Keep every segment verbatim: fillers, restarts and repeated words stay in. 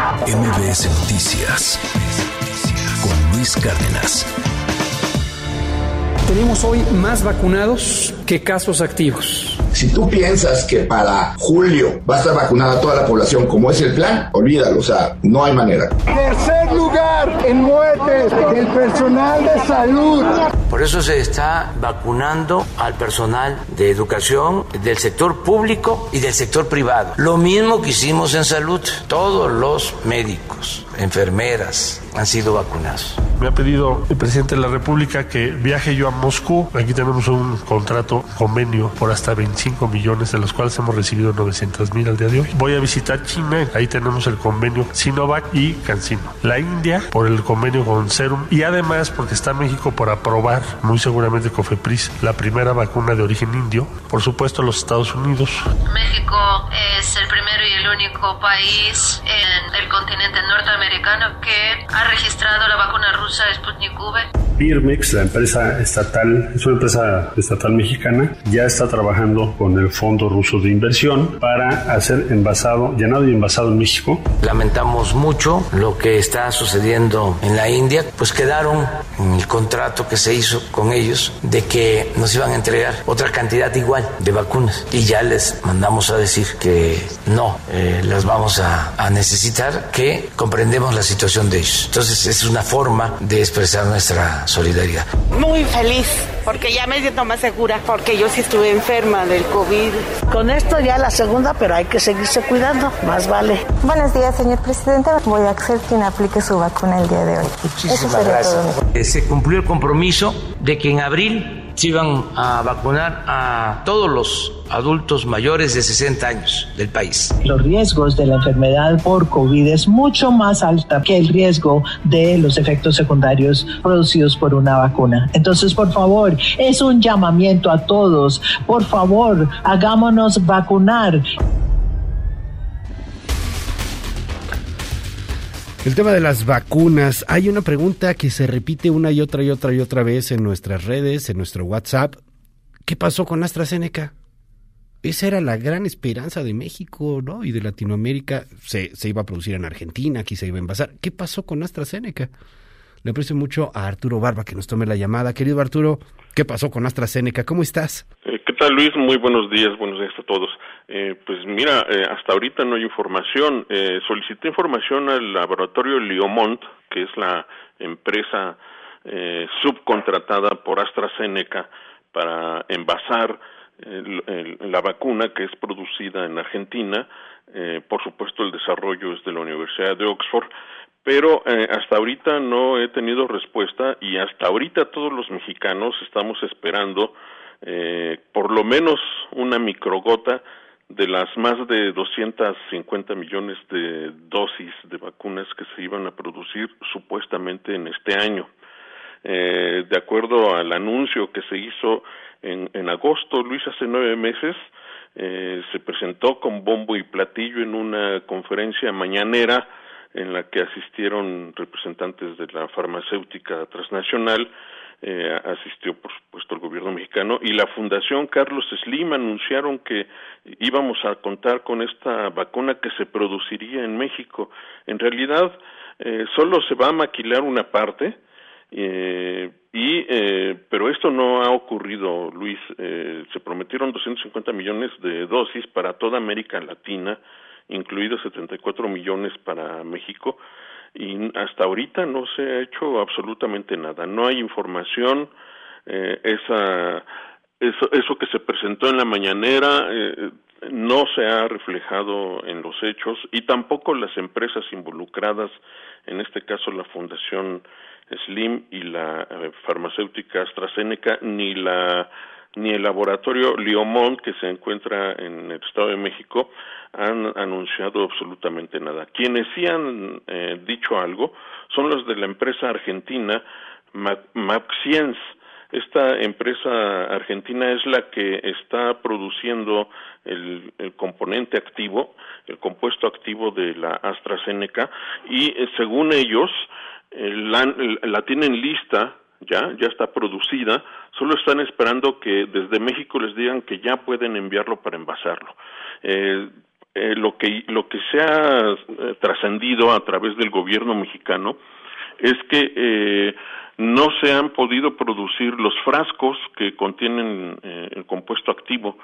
M B S Noticias con Luis Cárdenas. Tenemos hoy más vacunados que casos activos. Si tú piensas que para julio va a estar vacunada toda la población como es el plan, olvídalo, o sea, no hay manera. Tercer lugar en muertes del personal de salud. Por eso se está vacunando al personal de educación, del sector público y del sector privado. Lo mismo que hicimos en salud. Todos los médicos, enfermeras han sido vacunados. Me ha pedido el presidente de la República que viaje yo a Moscú. Aquí tenemos un contrato, convenio por hasta veinticinco millones, de los cuales hemos recibido novecientos mil al día de hoy. Voy a visitar China, ahí tenemos el convenio Sinovac y CanSino. La India por el convenio con Serum y además porque está México por aprobar, muy seguramente Cofepris, la primera vacuna de origen indio. Por supuesto los Estados Unidos. México es el primero y el único país en el continente norteamericano que ha registrado la vacuna rusa Sputnik V. Birmex, la empresa estatal, es una empresa estatal mexicana, ya está trabajando con el Fondo Ruso de Inversión para hacer envasado, llenado y envasado en México. Lamentamos mucho lo que está sucediendo en la India, pues quedaron en el contrato que se hizo con ellos de que nos iban a entregar otra cantidad igual de vacunas y ya les mandamos a decir que no eh, las vamos a, a necesitar, que comprendemos la situación de ellos. Entonces es una forma de expresar nuestra solidaridad. Muy feliz, porque ya me siento más segura, porque yo sí estuve enferma del COVID. Con esto ya la segunda, pero hay que seguirse cuidando, más vale. Buenos días, señor presidente. Voy a ser quien aplique su vacuna el día de hoy. Muchísimas gracias. Todo. Se cumplió el compromiso de que en abril se iban a vacunar a todos los adultos mayores de sesenta años del país. Los riesgos de la enfermedad por COVID es mucho más alta que el riesgo de los efectos secundarios producidos por una vacuna. Entonces, por favor, es un llamamiento a todos. Por favor, hagámonos vacunar. El tema de las vacunas. Hay una pregunta que se repite una y otra y otra y otra vez en nuestras redes, en nuestro WhatsApp. ¿Qué pasó con AstraZeneca? Esa era la gran esperanza de México, ¿no? Y de Latinoamérica. Se, se iba a producir en Argentina, aquí se iba a envasar. ¿Qué pasó con AstraZeneca? Le aprecio mucho a Arturo Barba que nos tome la llamada. Querido Arturo, ¿qué pasó con AstraZeneca? ¿Cómo estás? Eh, ¿Qué tal, Luis? Muy buenos días, buenos días a todos. Eh, pues mira, eh, hasta ahorita no hay información. Eh, solicité información al laboratorio Liomont, que es la empresa eh, subcontratada por AstraZeneca para envasar el, el, la vacuna que es producida en Argentina. Eh, por supuesto, el desarrollo es de la Universidad de Oxford, pero eh, hasta ahorita no he tenido respuesta y hasta ahorita todos los mexicanos estamos esperando eh, por lo menos una microgota de las más de doscientos cincuenta millones de dosis de vacunas que se iban a producir supuestamente en este año. Eh, de acuerdo al anuncio que se hizo en, en agosto, Luis, hace nueve meses, eh, se presentó con bombo y platillo en una conferencia mañanera en la que asistieron representantes de la farmacéutica transnacional. Eh, asistió, por supuesto, el gobierno mexicano y la Fundación Carlos Slim. Anunciaron que íbamos a contar con esta vacuna que se produciría en México. En realidad, eh, solo se va a maquilar una parte, eh, y eh, pero esto no ha ocurrido, Luis. Eh, se prometieron doscientos cincuenta millones de dosis para toda América Latina, incluidos setenta y cuatro millones para México, y hasta ahorita no se ha hecho absolutamente nada. No hay información. Eh, esa eso, eso que se presentó en la mañanera eh, no se ha reflejado en los hechos, y tampoco las empresas involucradas, en este caso la Fundación Slim y la eh, farmacéutica AstraZeneca, ni la ni el laboratorio Liomont, que se encuentra en el Estado de México, han anunciado absolutamente nada. Quienes sí han eh, dicho algo son los de la empresa argentina Mapscience. Esta empresa argentina es la que está produciendo el, el componente activo, el compuesto activo de la AstraZeneca, y eh, según ellos eh, la, la tienen lista. Ya, ya está producida, solo están esperando que desde México les digan que ya pueden enviarlo para envasarlo. Eh, eh, lo que lo que se ha eh, trascendido a través del gobierno mexicano es que eh, no se han podido producir los frascos que contienen eh, el compuesto activo,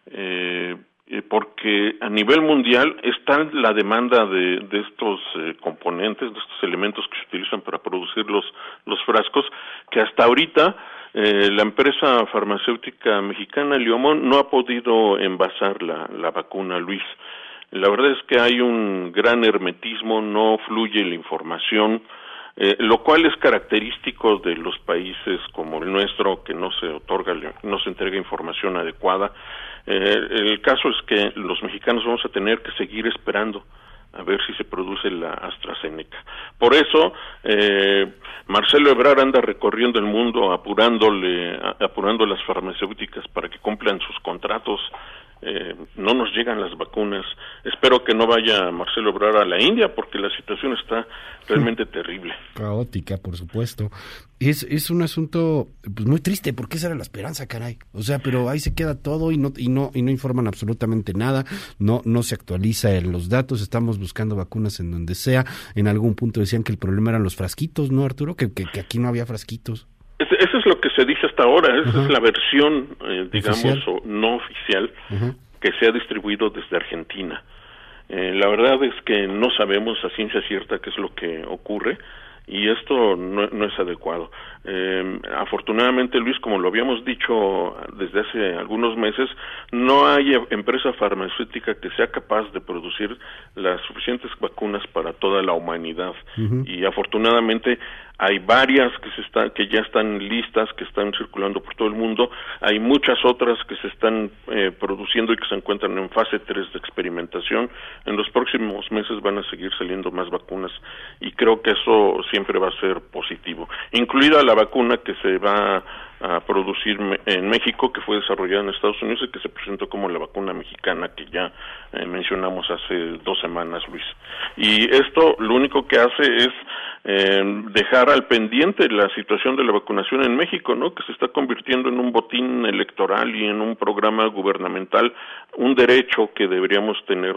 eh, eh, porque a nivel mundial está la demanda de, de estos eh, componentes, de estos elementos que se utilizan para producir los, los frascos, que hasta ahorita eh, la empresa farmacéutica mexicana Liomont no ha podido envasar la, la vacuna, Luis. La verdad es que hay un gran hermetismo, no fluye la información, Eh, lo cual es característico de los países como el nuestro, que no se otorga, no se entrega información adecuada. Eh, el caso es que los mexicanos vamos a tener que seguir esperando a ver si se produce la AstraZeneca. Por eso, eh, Marcelo Ebrard anda recorriendo el mundo apurándole, apurando las farmacéuticas para que cumplan sus contratos. Eh, no nos llegan las vacunas. Espero que no vaya Marcelo Ebrard a la India, porque la situación está realmente terrible. Caótica, por supuesto. Es es un asunto pues muy triste, porque esa era la esperanza, caray. O sea, pero ahí se queda todo y no y no y no informan absolutamente nada. No no se actualiza en los datos. Estamos buscando vacunas en donde sea. En algún punto decían que el problema eran los frasquitos, ¿no, Arturo? Que que, que aquí no había frasquitos. Eso es lo que se dice hasta ahora, esa uh-huh. es la versión, eh, digamos, oficial. O no oficial, uh-huh. que se ha distribuido desde Argentina. Eh, la verdad es que no sabemos a ciencia cierta qué es lo que ocurre, y esto no, no es adecuado. Eh, afortunadamente, Luis, como lo habíamos dicho desde hace algunos meses, no hay empresa farmacéutica que sea capaz de producir las suficientes vacunas para toda la humanidad. Uh-huh. Y afortunadamente hay varias que se están, que ya están listas, que están circulando por todo el mundo. Hay muchas otras que se están eh, produciendo y que se encuentran en fase tres de experimentación. En los próximos meses van a seguir saliendo más vacunas, y creo que eso siempre va a ser positivo, incluida la vacuna que se va a producir en México, que fue desarrollada en Estados Unidos y que se presentó como la vacuna mexicana, que ya eh, mencionamos hace dos semanas, Luis. Y esto lo único que hace es eh, dejar al pendiente la situación de la vacunación en México, ¿no? Que se está convirtiendo en un botín electoral y en un programa gubernamental, un derecho que deberíamos tener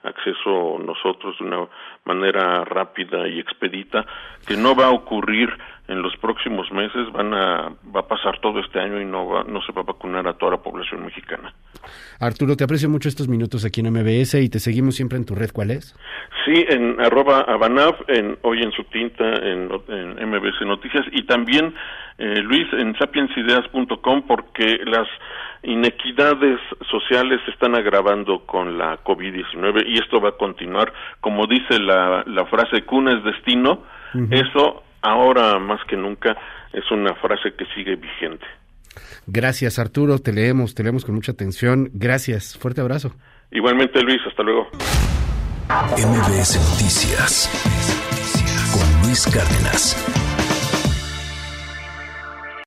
acceso nosotros de una manera rápida y expedita, que no va a ocurrir en los próximos meses. Van a va a pasar todo este año y no va, no se va a vacunar a toda la población mexicana. Arturo, te aprecio mucho estos minutos aquí en M B S y te seguimos siempre en tu red. ¿Cuál es? Sí, en arroba Abanav, en Hoy en su tinta, en, en M B S Noticias, y también, eh, Luis, en sapiens ideas punto com, porque las inequidades sociales se están agravando con la covid diecinueve y esto va a continuar. Como dice la, la frase, cuna es destino, uh-huh. Eso ahora más que nunca es una frase que sigue vigente. Gracias, Arturo, te leemos, te leemos con mucha atención. Gracias, fuerte abrazo. Igualmente, Luis, hasta luego. M B S Noticias con Luis Cárdenas.